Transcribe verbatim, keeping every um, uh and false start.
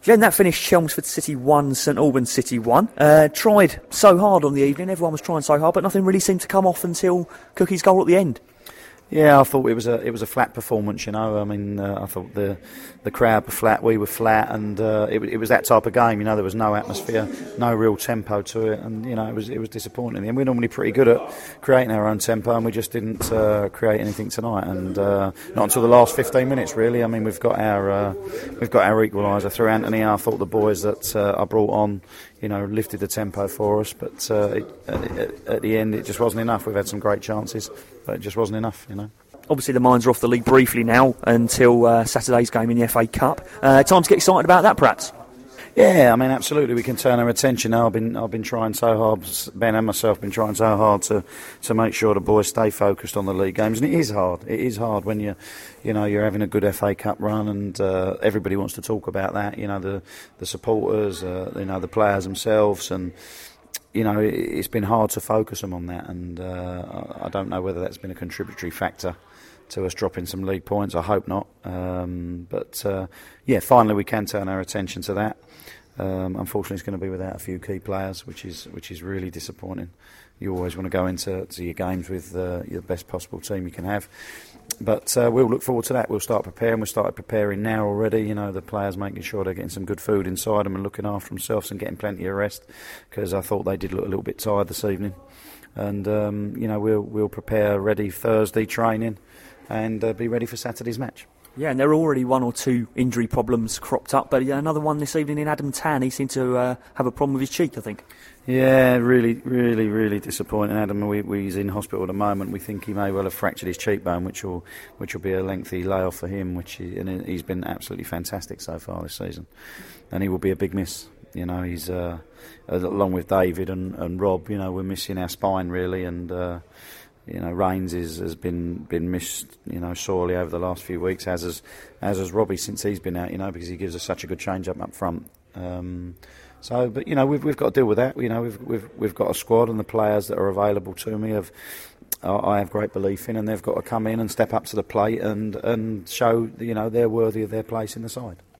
Glenn, that finished Chelmsford City one, St Albans City one. Uh, tried so hard on the evening, everyone was trying so hard, but nothing really seemed to come off until Cookie's goal at the end. Yeah, I thought it was a it was a flat performance. You know, I mean, uh, I thought the the crowd were flat, we were flat, and uh, it, it was that type of game. You know, there was no atmosphere, no real tempo to it, and you know, it was it was disappointing. And we're normally pretty good at creating our own tempo, and we just didn't uh, create anything tonight, and uh, not until the last fifteen minutes, really. I mean, we've got our uh, we've got our equaliser through Anthony. I thought the boys that uh, I brought on, you know, lifted the tempo for us, but uh, it, at, at the end, it just wasn't enough. We've had some great chances, but it just wasn't enough. You know. Obviously the minds are off the league briefly now until uh, Saturday's game in the F A Cup. Uh, time to get excited about that, perhaps? Yeah, I mean, absolutely. We can turn our attention now. I've been I've been trying so hard, Ben and myself have been trying so hard to, to make sure the boys stay focused on the league games, and it is hard. It is hard when you you know you're having a good F A Cup run, and uh, everybody wants to talk about that. You know, the the supporters, uh, you know, the players themselves, and you know, it, it's been hard to focus them on that, and uh, I don't know whether that's been a contributory factor to us dropping some league points. I hope not. Um, but uh, yeah, finally we can turn our attention to that. Um, unfortunately, it's going to be without a few key players, which is which is really disappointing. You always want to go into to your games with uh, your best possible team you can have. But uh, we'll look forward to that. We'll start preparing. We've started preparing now already. You know, the players making sure they're getting some good food inside them and looking after themselves and getting plenty of rest, because I thought they did look a little bit tired this evening. And um, you know, we'll we'll prepare ready Thursday training and uh, be ready for Saturday's match. Yeah, and there are already one or two injury problems cropped up, but yeah, another one this evening in Adam Tan. He seemed to uh, have a problem with his cheek, I think. Yeah, really, really, really disappointing. Adam, we, we, he's in hospital at the moment. We think he may well have fractured his cheekbone, which will which will be a lengthy layoff for him. Which he, and he's been absolutely fantastic so far this season, and he will be a big miss. You know, he's uh, along with David and, and Rob. You know, we're missing our spine really, and. Uh, You know, Rains is, has been been missed, you know, sorely over the last few weeks, as has as has Robbie since he's been out, you know, because he gives us such a good change up up front. Um, so, but you know, we've we've got to deal with that. You know, we've we've we've got a squad, and the players that are available to me have I have great belief in, and they've got to come in and step up to the plate and and show, you know, they're worthy of their place in the side.